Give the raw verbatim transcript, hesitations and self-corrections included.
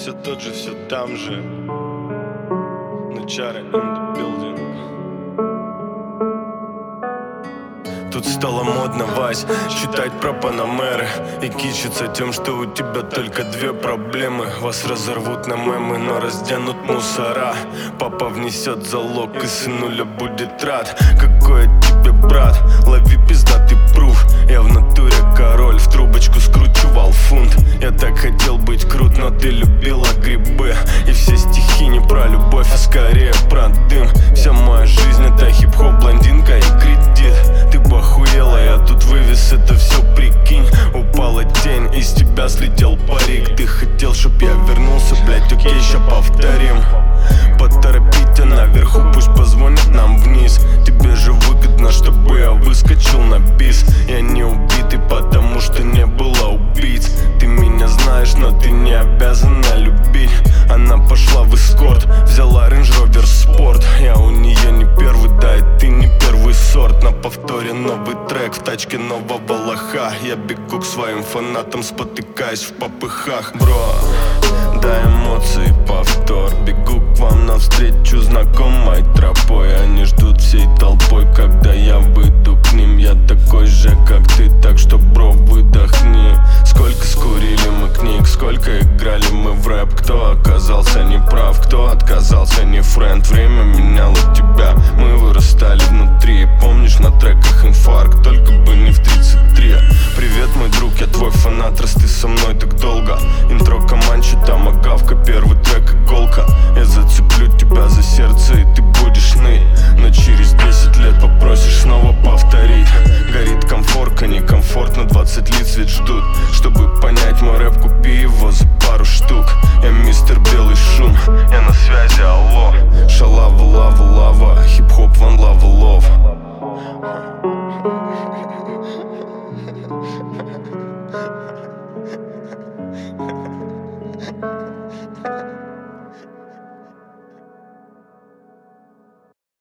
все тот же, все там же. Начара in the building. Тут стало модно, Вась, читать про панамеры и кичиться тем, что у тебя только две проблемы. Вас разорвут на мемы, но разденут мусора. Папа внесет залог, и сынуля будет рад. Какой я тебе брат, лови пиздатый пруф. Я в натуре король, в трубочку скручивал фунт. Я так хотел быть крут, но ты любила грибы. И все стихи не про любовь, а скорее про дым. Вся моя жизнь это хип-хоп, блондинка и кредит. Ты бы охуела, я тут вывез это все, прикинь. Упала тень, из тебя слетел парик. Ты хотел, чтоб я вернулся, блять, окей, ща повторим. Поторопите наверху, пусть позвонят нам вниз. Тебе же выгодно, чтобы я выскочил на бис. Я не убитый, потому что не было убийц. Ты меня знаешь, но ты не обязана любить. Она пошла в эскорт, взяла Range Rover Sport. Я у нее не первый, да и ты не первый сорт. На повторе новый трек, в тачке нового лоха. Я бегу к своим фанатам, спотыкаясь в попыхах. Бро, дай эмоции повтор. Бегу к вам навстречу знакомой тропой. Они ждут всей толпой, когда я выйду к ним. Я такой же, как ты, так что, бро, выдохни. Сколько скурили мы книг, сколько играли мы в рэп. Кто оказался неправ, кто отказался не френд. Время меняло тебя, мы вырастали внутри. Помнишь, на треках инфаркт, только бы не в тридцать три. Привет, мой друг, я твой фанат, раз ты со мной так долго. Интро Команчи, там агавка, первый трек иголка. Я зацеплю тебя за сердце и ты будешь ныть. Но через десять лет попросишь снова повторить. Горит комфорка, некомфортно, двадцать лиц ведь ждут. Чтобы понять мой рэп, купи его за пару штук. Я мистер Белый Шум, я на связи, алло.